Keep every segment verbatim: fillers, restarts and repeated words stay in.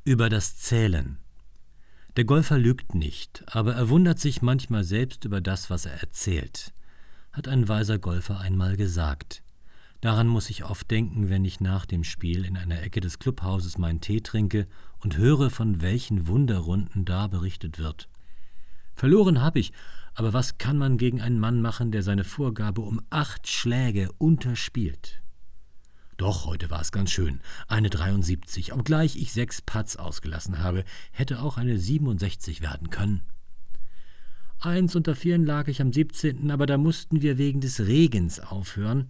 Über das Zählen. Der Golfer lügt nicht, aber er wundert sich manchmal selbst über das, was er erzählt, hat ein weiser Golfer einmal gesagt. Daran muss ich oft denken, wenn ich nach dem Spiel in einer Ecke des Clubhauses meinen Tee trinke und höre, von welchen Wunderrunden da berichtet wird. Verloren habe ich, aber was kann man gegen einen Mann machen, der seine Vorgabe um acht Schläge unterspielt? Doch, heute war es ganz schön. Eine dreiundsiebzig, obgleich ich sechs Putts ausgelassen habe, hätte auch eine siebenundsechzig werden können. Eins unter vieren lag ich am siebzehnten, aber da mussten wir wegen des Regens aufhören.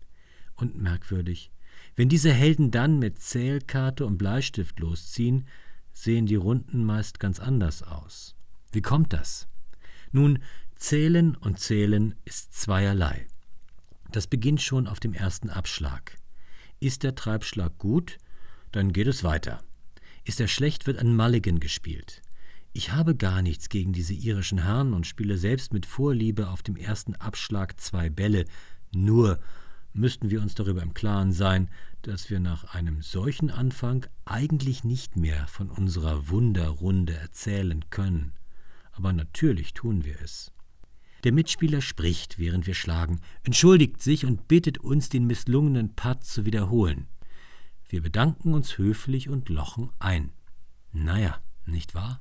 Und merkwürdig, wenn diese Helden dann mit Zählkarte und Bleistift losziehen, sehen die Runden meist ganz anders aus. Wie kommt das? Nun, Zählen und Zählen ist zweierlei. Das beginnt schon auf dem ersten Abschlag. Ist der Treibschlag gut, dann geht es weiter. Ist er schlecht, wird ein Mulligan gespielt. Ich habe gar nichts gegen diese irischen Herren und spiele selbst mit Vorliebe auf dem ersten Abschlag zwei Bälle. Nur müssten wir uns darüber im Klaren sein, dass wir nach einem solchen Anfang eigentlich nicht mehr von unserer Wunderrunde erzählen können. Aber natürlich tun wir es. Der Mitspieler spricht, während wir schlagen, entschuldigt sich und bittet uns, den misslungenen Putt zu wiederholen. Wir bedanken uns höflich und lochen ein. Naja, nicht wahr?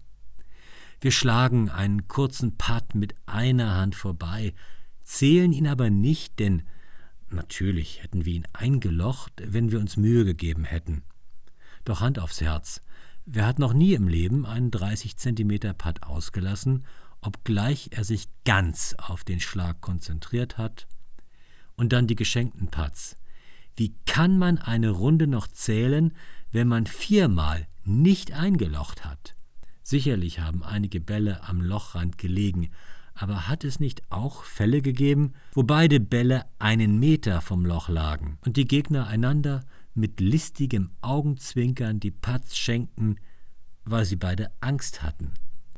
Wir schlagen einen kurzen Putt mit einer Hand vorbei, zählen ihn aber nicht, denn natürlich hätten wir ihn eingelocht, wenn wir uns Mühe gegeben hätten. Doch Hand aufs Herz, wer hat noch nie im Leben einen dreißig Zentimeter Putt ausgelassen, obgleich er sich ganz auf den Schlag konzentriert hat? Und dann die geschenkten Putts. Wie kann man eine Runde noch zählen, wenn man viermal nicht eingelocht hat? Sicherlich haben einige Bälle am Lochrand gelegen, aber hat es nicht auch Fälle gegeben, wo beide Bälle einen Meter vom Loch lagen und die Gegner einander mit listigem Augenzwinkern die Putts schenkten, weil sie beide Angst hatten?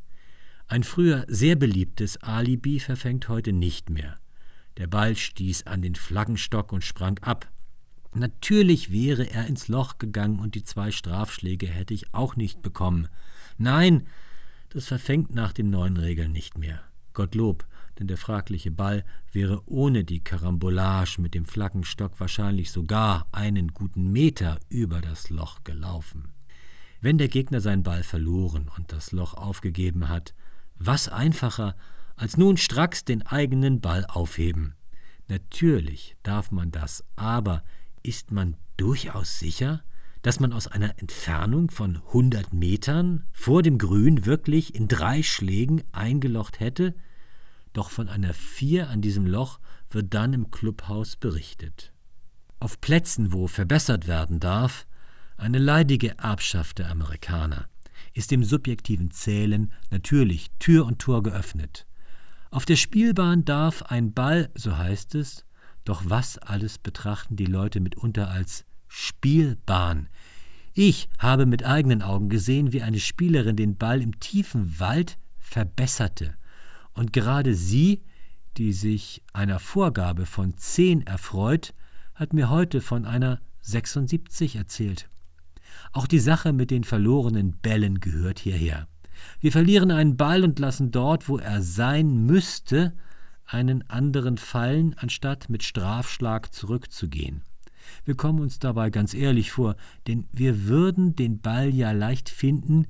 Ein früher sehr beliebtes Alibi verfängt heute nicht mehr. Der Ball stieß an den Flaggenstock und sprang ab. Natürlich wäre er ins Loch gegangen und die zwei Strafschläge hätte ich auch nicht bekommen. Nein, das verfängt nach den neuen Regeln nicht mehr. Gottlob, denn der fragliche Ball wäre ohne die Karambolage mit dem Flaggenstock wahrscheinlich sogar einen guten Meter über das Loch gelaufen. Wenn der Gegner seinen Ball verloren und das Loch aufgegeben hat, was einfacher, als nun stracks den eigenen Ball aufheben. Natürlich darf man das, aber ist man durchaus sicher, dass man aus einer Entfernung von hundert Metern vor dem Grün wirklich in drei Schlägen eingelocht hätte? Doch von einer vier an diesem Loch wird dann im Clubhaus berichtet. Auf Plätzen, wo verbessert werden darf, eine leidige Erbschaft der Amerikaner, ist dem subjektiven Zählen natürlich Tür und Tor geöffnet. Auf der Spielbahn darf ein Ball, so heißt es, doch was alles betrachten die Leute mitunter als Spielbahn. Ich habe mit eigenen Augen gesehen, wie eine Spielerin den Ball im tiefen Wald verbesserte. Und gerade sie, die sich einer Vorgabe von zehn erfreut, hat mir heute von einer sechsundsiebzig erzählt. Auch die Sache mit den verlorenen Bällen gehört hierher. Wir verlieren einen Ball und lassen dort, wo er sein müsste, einen anderen fallen, anstatt mit Strafschlag zurückzugehen. Wir kommen uns dabei ganz ehrlich vor, denn wir würden den Ball ja leicht finden,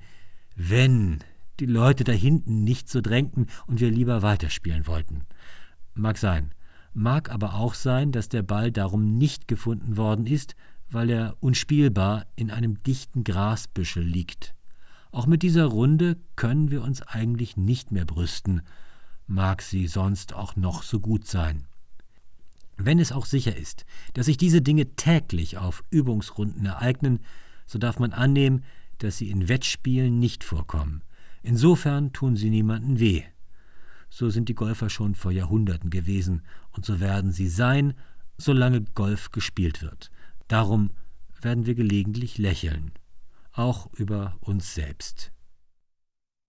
wenn die Leute da hinten nicht so drängten und wir lieber weiterspielen wollten. Mag sein, mag aber auch sein, dass der Ball darum nicht gefunden worden ist, weil er unspielbar in einem dichten Grasbüschel liegt. Auch mit dieser Runde können wir uns eigentlich nicht mehr brüsten, mag sie sonst auch noch so gut sein. Wenn es auch sicher ist, dass sich diese Dinge täglich auf Übungsrunden ereignen, so darf man annehmen, dass sie in Wettspielen nicht vorkommen. Insofern tun sie niemandem weh. So sind die Golfer schon vor Jahrhunderten gewesen und so werden sie sein, solange Golf gespielt wird. Darum werden wir gelegentlich lächeln, auch über uns selbst.